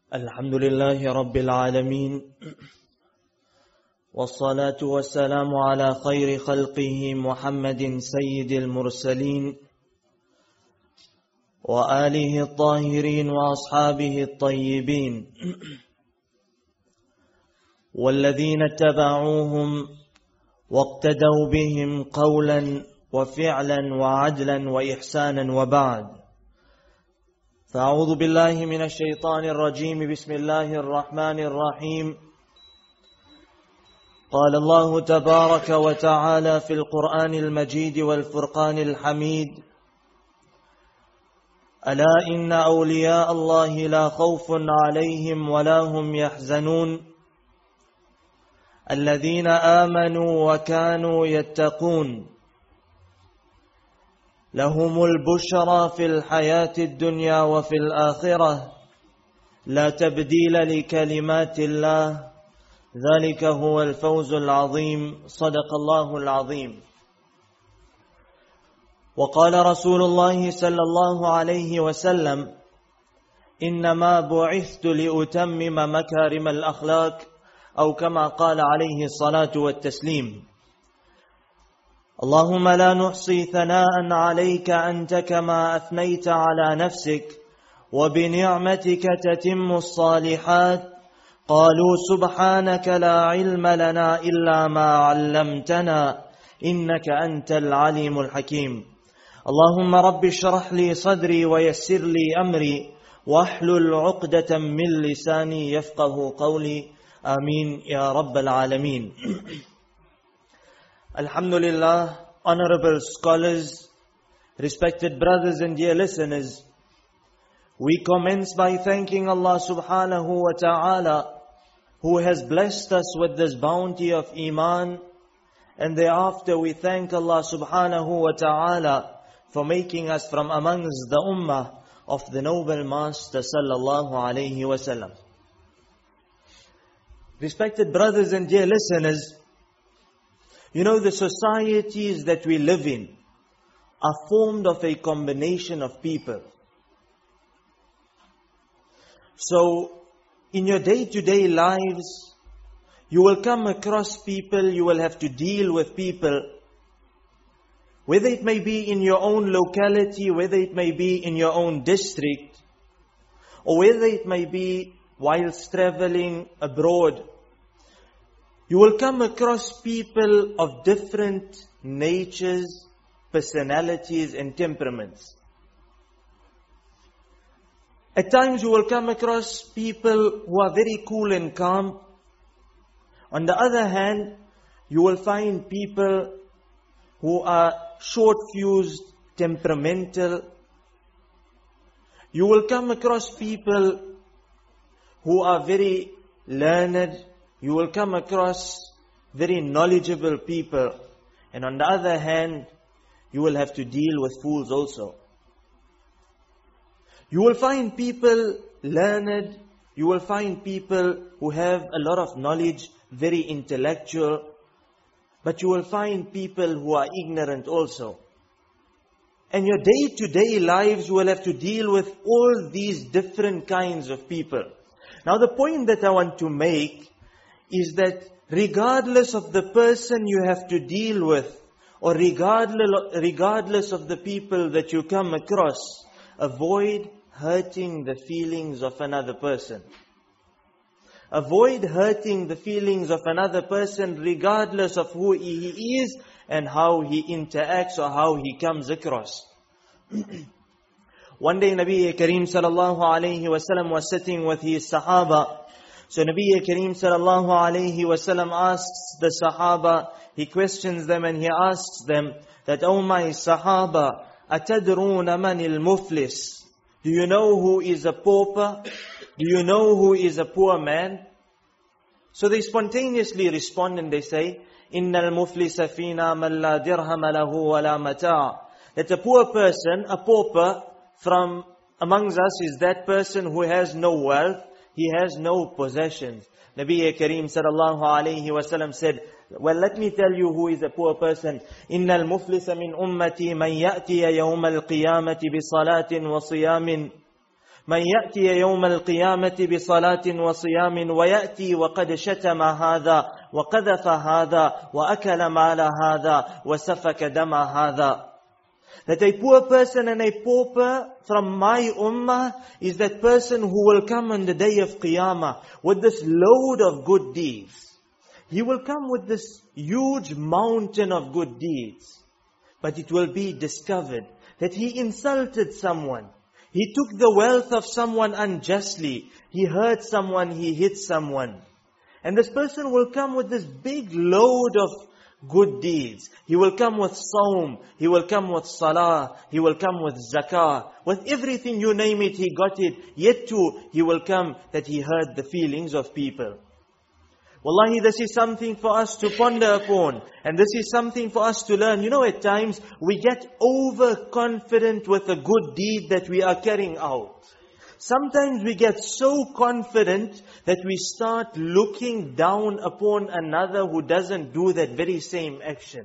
الحمد لله رب العالمين والصلاة والسلام على خير خلقه محمد سيد المرسلين وآله الطاهرين وأصحابه الطيبين والذين اتبعوهم واقتدوا بهم قولا وفعلا وعدلا وإحسانا وبعد. فأعوذ بالله من الشيطان الرجيم. بسم الله الرحمن الرحيم. قال الله تبارك وتعالى في القرآن المجيد والفرقان الحميد: ألا إن أولياء الله لا خوف عليهم ولا هم يحزنون الذين آمنوا وكانوا يتقون لهم البشرى في الحياة الدنيا وفي الآخرة لا تبديل لكلمات الله ذلك هو الفوز العظيم. صدق الله العظيم. وقال رسول الله صلى الله عليه وسلم: إنما بعثت لأتمم مكارم الأخلاق، أو كما قال عليه الصلاة والتسليم. اللهم لا نحصي ثناء عليك أنت كما أثنيت على نفسك وبنعمتك تتم الصالحات. قالوا سبحانك لا علم لنا إلا ما علمتنا إنك أنت العليم الحكيم. اللهم رب اشرح لي صدري ويسر لي أمري واحلل عقدة من لساني يفقه قولي. آمين يا رب العالمين. Alhamdulillah, honorable scholars, respected brothers and dear listeners, we commence by thanking Allah subhanahu wa ta'ala, who has blessed us with this bounty of Iman, and thereafter we thank Allah subhanahu wa ta'ala for making us from amongst the ummah of the noble Master sallallahu alayhi wa sallam. Respected brothers and dear listeners, you know, the societies that we live in are formed of a combination of people. So, in your day-to-day lives, you will come across people, you will have to deal with people, whether it may be in your own locality, whether it may be in your own district, or whether it may be whilst traveling abroad. You will come across people of different natures, personalities and temperaments. At times you will come across people who are very cool and calm. On the other hand, you will find people who are short-fused, temperamental. You will come across people who are very learned. You will come across very knowledgeable people. And on the other hand, you will have to deal with fools also. You will find people learned. You will find people who have a lot of knowledge, very intellectual. But you will find people who are ignorant also. And your day-to-day lives, you will have to deal with all these different kinds of people. Now the point that I want to make is that regardless of the person you have to deal with, or regardless of the people that you come across, avoid hurting the feelings of another person. Avoid hurting the feelings of another person regardless of who he is and how he interacts or how he comes across. One day Nabi Kareem sallallahu alayhi wa sallam was sitting with his Sahaba. So Nabi Kareem sallallahu alayhi wa sallam asks the Sahaba, he questions them and he asks them that, "Oh my Sahaba, atadruna manil muflis? Do you know who is a pauper? Do you know who is a poor man?" So they spontaneously respond and they say, "Innal muflisa fina man la dirham lahu wa la mata'." That a poor person, a pauper from amongst us is that person who has no wealth, he has no possessions. Nabi Kareem sallallahu alayhi wa sallam said, well, let me tell you who is a poor person. إِنَّ الْمُفْلِسَ مِنْ أُمَّتِي مَنْ يَأْتِيَ يَوْمَ الْقِيَامَةِ بِصَلَاةٍ وَصِيَامٍ من يأتي يوم القيامة بصلاة وصيام ويأتي وقد شتم هذا وقذف هذا وأكل مال هذا وسفك دم هذا. That a poor person and a pauper from my ummah is that person who will come on the day of Qiyamah with this load of good deeds. He will come with this huge mountain of good deeds. But it will be discovered that he insulted someone. He took the wealth of someone unjustly. He hurt someone, he hit someone. And this person will come with this big load of good deeds. He will come with Sawm, he will come with Salah, he will come with Zakah. With everything, you name it, he got it. Yet too, he will come that he hurt the feelings of people. Wallahi, this is something for us to ponder upon. And this is something for us to learn. You know, at times, we get overconfident with a good deed that we are carrying out. Sometimes we get so confident that we start looking down upon another who doesn't do that very same action.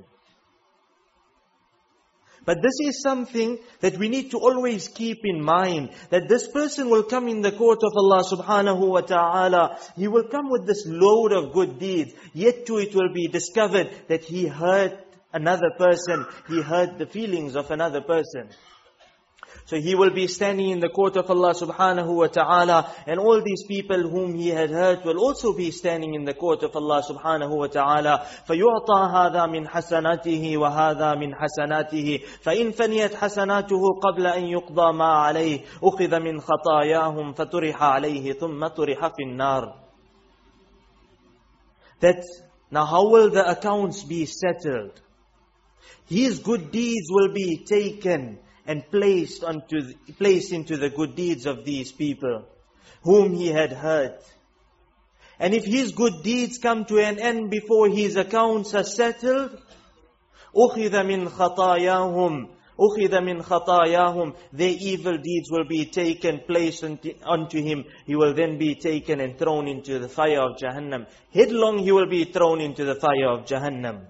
But this is something that we need to always keep in mind, that this person will come in the court of Allah subhanahu wa ta'ala. He will come with this load of good deeds. Yet too it will be discovered that he hurt another person. He hurt the feelings of another person. So he will be standing in the court of Allah subhanahu wa ta'ala, and all these people whom he had hurt will also be standing in the court of Allah subhanahu wa ta'ala. فَيُعْطَى هَذَا مِنْ حَسَنَاتِهِ وَهَذَا مِنْ حَسَنَاتِهِ فَإِنْ فَنِيَتْ حَسَنَاتُهُ قَبْلَ أَنْ يُقْضَى مَا عَلَيْهِ أُخِذَ مِنْ خَطَايَاهُمْ فَطُرِحَ عَلَيْهِ ثُمَّ طُرِحَ فِي النَّارِ. That now how will the accounts be settled? His good deeds will be taken and placed into the good deeds of these people whom he had hurt. And if his good deeds come to an end before his accounts are settled, أُخِذَ مِنْ خَطَايَاهُمْ, their evil deeds will be taken, placed unto him. He will then be taken and thrown into the fire of Jahannam. Headlong he will be thrown into the fire of Jahannam.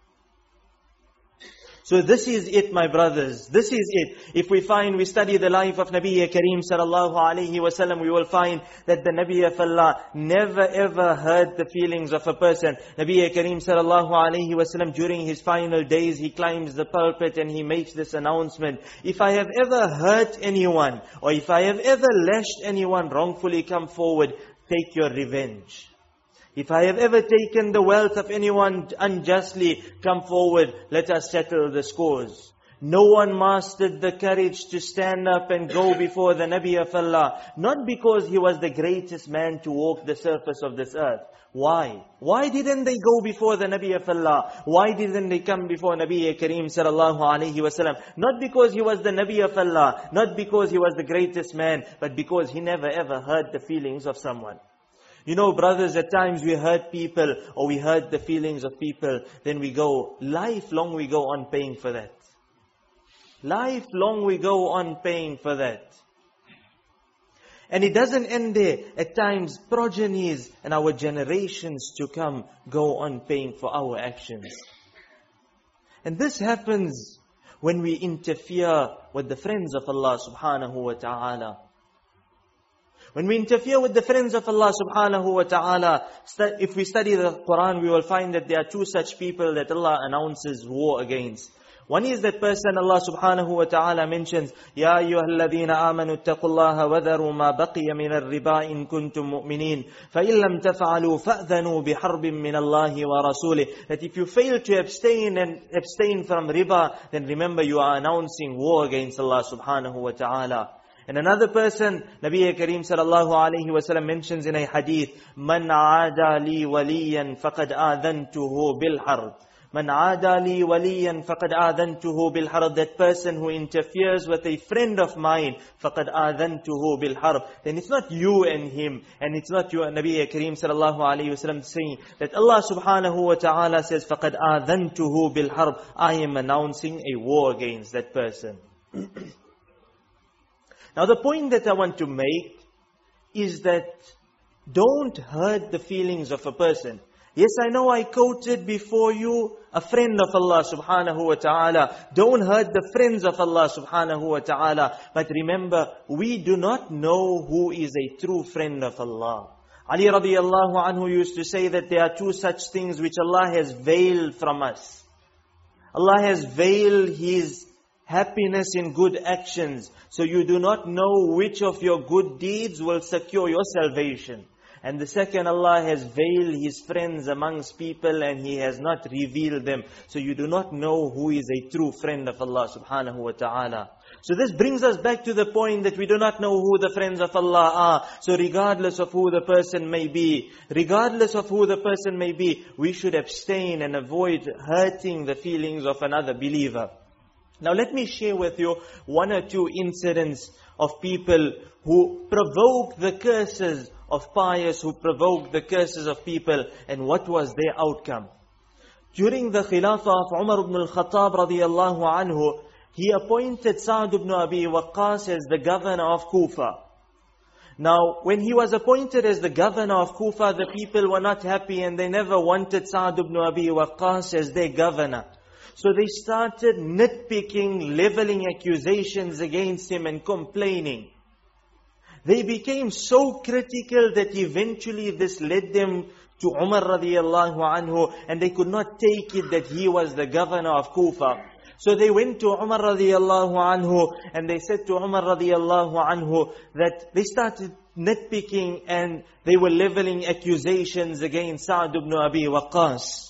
So this is it, my brothers. This is it. If we study the life of Nabi Kareem sallallahu alayhi wasallam, we will find that the Nabi of Allah never ever hurt the feelings of a person. Nabi Kareem sallallahu alayhi wasallam, during his final days, he climbs the pulpit and he makes this announcement: if I have ever hurt anyone, or if I have ever lashed anyone wrongfully, come forward, take your revenge. If I have ever taken the wealth of anyone unjustly, come forward, let us settle the scores. No one mastered the courage to stand up and go before the Nabi of Allah, not because he was the greatest man to walk the surface of this earth. Why? Why didn't they go before the Nabi of Allah? Why didn't they come before Nabi Kareem sallallahu alayhi wasallam? Not because he was the Nabi of Allah, not because he was the greatest man, but because he never ever hurt the feelings of someone. You know, brothers, at times we hurt people, or we hurt the feelings of people, then we go, lifelong we go on paying for that. Lifelong we go on paying for that. And it doesn't end there. At times, progenies and our generations to come go on paying for our actions. And this happens when we interfere with the friends of Allah subhanahu wa ta'ala. When we interfere with the friends of Allah subhanahu wa ta'ala, if we study the Quran, we will find that there are two such people that Allah announces war against. One is that person Allah subhanahu wa ta'ala mentions, يَا أَيُّهَا الَّذِينَ آمَنُوا اتَّقُوا اللَّهَ وَذَرُوا مَا بَقِيَ مِنَ الرِّبَا إِن كُنتُم مُؤْمِنِينَ فَإِن لَمْ تَفْعَلُوا فَأْذَنُوا بِحَرْبٍ مِّنَ اللَّهِ وَرَسُولِهِ. That if you fail to abstain from riba, then remember you are announcing war against Allah subhanahu wa ta'ala. And another person, Nabi Kareem sallallahu alayhi wa sallam mentions in a hadith, مَنْ عَادَى لِي وَلِيًّا فَقَدْ آذَنْتُهُ بِالْحَرْبِ. مَنْ عَادَى لِي وَلِيًّا فَقَدْ آذَنْتُهُ بِالْحَرْبِ. That person who interferes with a friend of mine, فَقَدْ آذَنْتُهُ بِالْحَرْبِ. Then it's not you and him, and it's not you and Nabi Kareem sallallahu alayhi wa sallam saying that Allah subhanahu wa ta'ala says, فَقَدْ آذَنْتُهُ بِالْحَرْبِ. I am announcing a war against that person. Now the point that I want to make is that don't hurt the feelings of a person. Yes, I know I quoted before you a friend of Allah subhanahu wa ta'ala. Don't hurt the friends of Allah subhanahu wa ta'ala. But remember, we do not know who is a true friend of Allah. Ali radiallahu anhu used to say that there are two such things which Allah has veiled from us. Allah has veiled His happiness in good actions. So you do not know which of your good deeds will secure your salvation. And the second, Allah has veiled His friends amongst people and He has not revealed them. So you do not know who is a true friend of Allah subhanahu wa ta'ala. So this brings us back to the point that we do not know who the friends of Allah are. So regardless of who the person may be, we should abstain and avoid hurting the feelings of another believer. Now let me share with you one or two incidents of people who provoke the curses of pious, who provoked the curses of people, and what was their outcome. During the Khilafah of Umar ibn al-Khattab radiyallahu anhu, he appointed Sa'd ibn Abi Waqqas as the governor of Kufa. Now, when he was appointed as the governor of Kufa, the people were not happy and they never wanted Sa'd ibn Abi Waqqas as their governor. So they started nitpicking, leveling accusations against him and complaining. They became so critical that eventually this led them to Umar radiyallahu anhu, and they could not take it that he was the governor of Kufa. So they went to Umar radiyallahu anhu and they said to Umar radiyallahu anhu that they started nitpicking and they were leveling accusations against Sa'd ibn Abi Waqqas.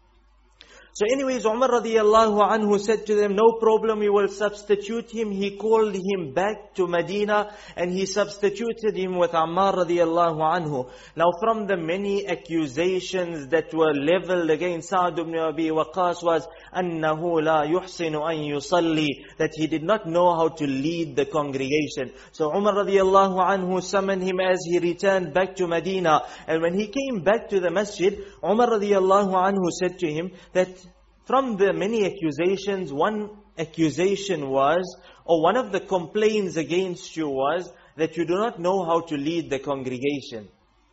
So anyways, Umar radiyallahu anhu said to them, no problem, we will substitute him. He called him back to Medina and he substituted him with Ammar radiyallahu anhu. Now from the many accusations that were leveled against Sa'd ibn Abi Waqqas was, أَنَّهُ لَا يُحْسِنُ أَن يُصَلِّي, that he did not know how to lead the congregation. So Umar radiyallahu anhu summoned him as he returned back to Medina. And when he came back to the masjid, Umar radiyallahu anhu said to him that from the many accusations, one accusation was, or one of the complaints against you was, that you do not know how to lead the congregation.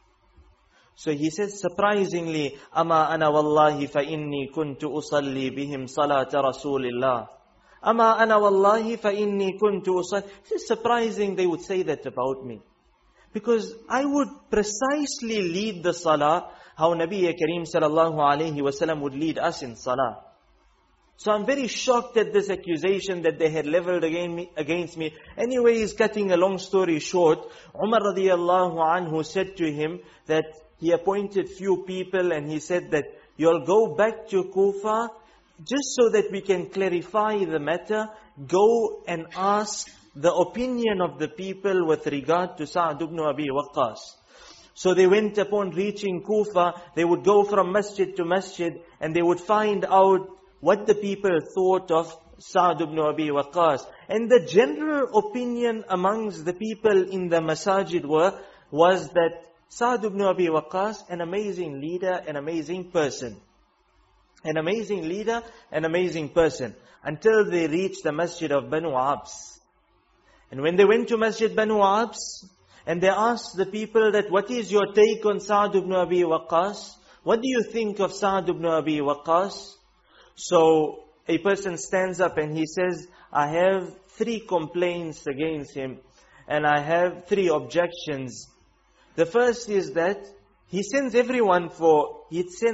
So he says, surprisingly, أَمَا أَنَا وَاللَّهِ فَإِنِّي كُنْتُ أُصَلِّي بِهِمْ صَلَاةَ رَسُولِ اللَّهِ أَمَا أَنَا وَاللَّهِ فَإِنِّي كُنْتُ أُصَلِّي. It's surprising they would say that about me. Because I would precisely lead the salah how Nabi Kareem sallallahu alayhi wasallam would lead us in salah. So I'm very shocked at this accusation that they had leveled against me. Anyways, cutting a long story short, Umar radiyallahu anhu said to him that he appointed few people and he said that you'll go back to Kufa just so that we can clarify the matter. Go and ask the opinion of the people with regard to Sa'd ibn Abi Waqqas. So they went, upon reaching Kufa, they would go from masjid to masjid and they would find out what the people thought of Sa'd ibn Abi Waqqas. And the general opinion amongst the people in the masajid was that Sa'd ibn Abi Waqqas, an amazing leader, an amazing person. An amazing leader, an amazing person. Until they reached the masjid of Banu Abs. And when they went to Masjid Banu Abs, and they asked the people that, what is your take on Sa'd ibn Abi Waqqas? What do you think of Sa'd ibn Abi Waqqas? So a person stands up and he says, I have 3 complaints against him and I have 3 objections. The first is that he sends everyone for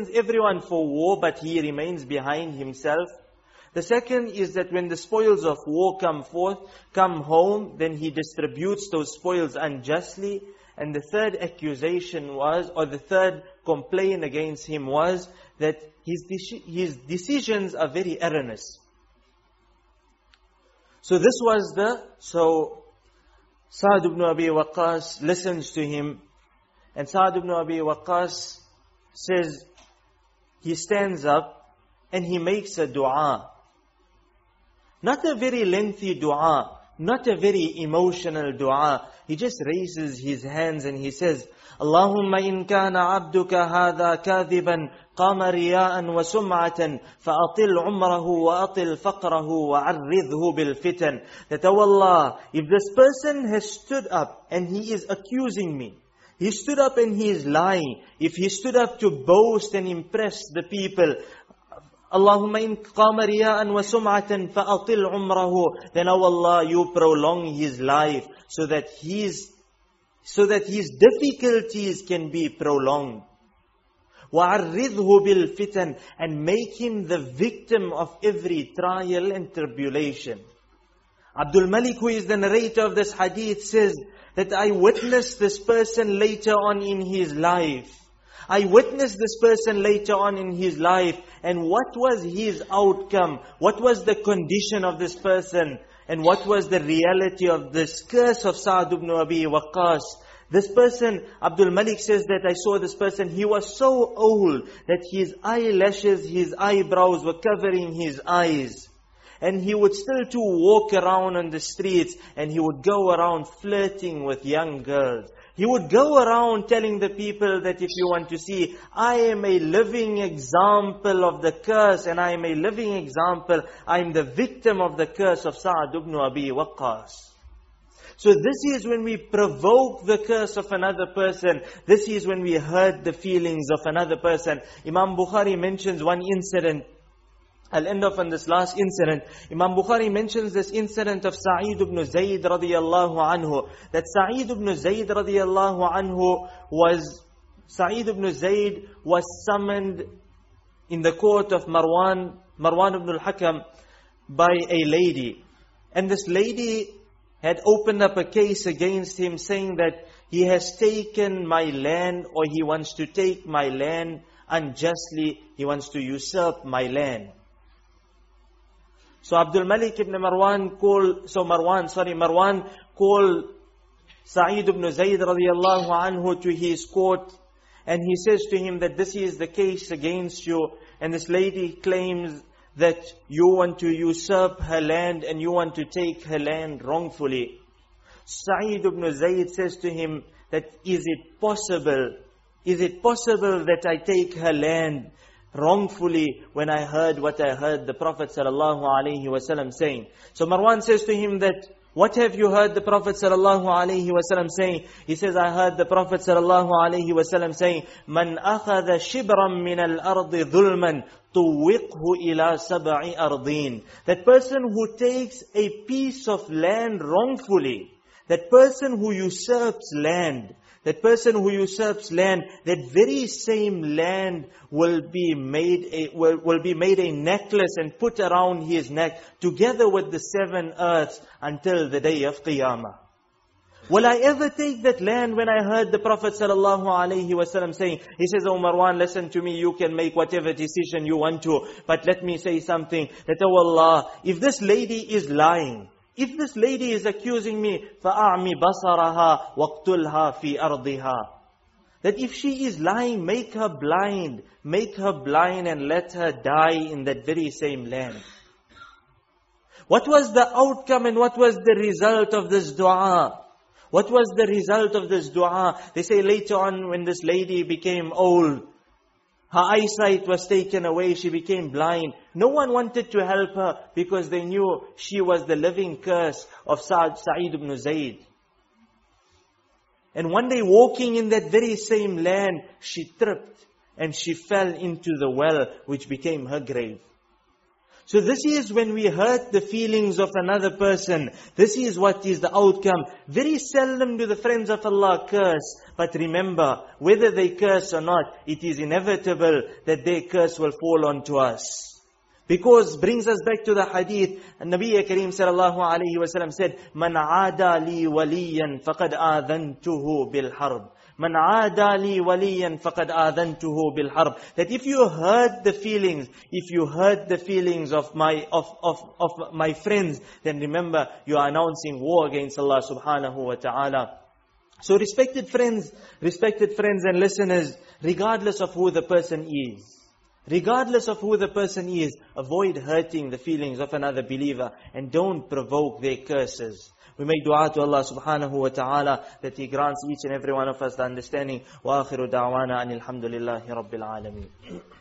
war, but he remains behind himself. The second is that when the spoils of war come home, then he distributes those spoils unjustly. And the third accusation was, or the third complaint against him was, that his decisions are very erroneous. So Sa'd ibn Abi Waqqas listens to him, and Sa'd ibn Abi Waqqas says, he stands up and he makes a dua. Not a very lengthy dua, not a very emotional dua. He just raises his hands and he says, Allahumma in kana abduka hadha kadhiban qama riya'an wa sum'atan fa'atil umrahu wa atil faqrahu wa arridhu bil fitan. That, oh Allah, if this person has stood up and he is accusing me, He stood up and he is lying. If he stood up to boast and impress the people, Allahumma in qama riya'an wa sum'atan fa'atil umrahu, then oh Allah, you prolong his life so that his difficulties can be prolonged. وَعَرِّضْهُ بِالْفِتَنِ, and make him the victim of every trial and tribulation. Abdul Malik, who is the narrator of this hadith, says that I witnessed this person later on in his life. I witnessed this person later on in his life, and what was his outcome? What was the condition of this person? And what was the reality of this curse of Sa'd ibn Abi Waqqas? This person, Abdul Malik says that I saw this person, he was so old that his eyelashes, his eyebrows were covering his eyes. And he would still to walk around on the streets, and he would go around flirting with young girls. He would go around telling the people that if you want to see, I am a living example of the curse, and I am a living example, I am the victim of the curse of Sa'd ibn Abi Waqqas. So this is when we provoke the curse of another person. This is when we hurt the feelings of another person. Imam Bukhari mentions one incident. I'll end off on this last incident. Imam Bukhari mentions this incident of Sa'id ibn Zayd radiyallahu anhu. That Sa'id ibn Zayd radiyallahu anhu was summoned in the court of Marwan ibn al-Hakam by a lady. And this lady had opened up a case against him, saying that he has taken my land, or he wants to take my land unjustly. He wants to usurp my land. So Abdul Malik ibn Marwan called Sa'id ibn Zayd radiyallahu anhu to his court, and he says to him that this is the case against you, and this lady claims that you want to usurp her land and you want to take her land wrongfully. Sa'id ibn Zayd says to him that is it possible that I take her land wrongfully when I heard what I heard the Prophet ﷺ saying? So Marwan says to him that, what have you heard the Prophet ﷺ saying? He says, I heard the Prophet ﷺ saying, Man akhadha shibran min al-ardi dhulman tuwiqhu ila sab'i ardin. That person who takes a piece of land wrongfully, that person who usurps land, that very same land will be made a necklace and put around his neck together with the 7 earths until the day of Qiyamah. Will I ever take that land when I heard the Prophet ﷺ saying? He says, Oh Marwan, listen to me, you can make whatever decision you want to, but let me say something, that oh Allah, if this lady is lying, if this lady is accusing me, فَأَعْمِ بَصَرَهَا وَاقْتُلْهَا فِي أَرْضِهَا, that if she is lying, make her blind and let her die in that very same land. What was the outcome and what was the result of this dua? What was the result of this dua? They say later on when this lady became old, her eyesight was taken away, she became blind. No one wanted to help her because they knew she was the living curse of Sa'id ibn Zayd. And one day walking in that very same land, she tripped and she fell into the well which became her grave. So this is when we hurt the feelings of another person. This is what is the outcome. Very seldom do the friends of Allah curse. But remember, whether they curse or not, it is inevitable that their curse will fall onto us. Because brings us back to the hadith, Nabi Kareem sallallahu alayhi wa sallam said, Man aada li waliyan faqad adhantuhu bil harb. Man aada li waliyan faqad adhantuhu bil harb. That if you hurt the feelings of my friends, then remember you are announcing war against Allah subhanahu wa ta'ala. So respected friends and listeners, regardless of who the person is, avoid hurting the feelings of another believer and don't provoke their curses. We make dua to Allah subhanahu wa ta'ala that He grants each and every one of us the understanding. Wa akhiru da'wana anil hamdulillahi rabbil alameen.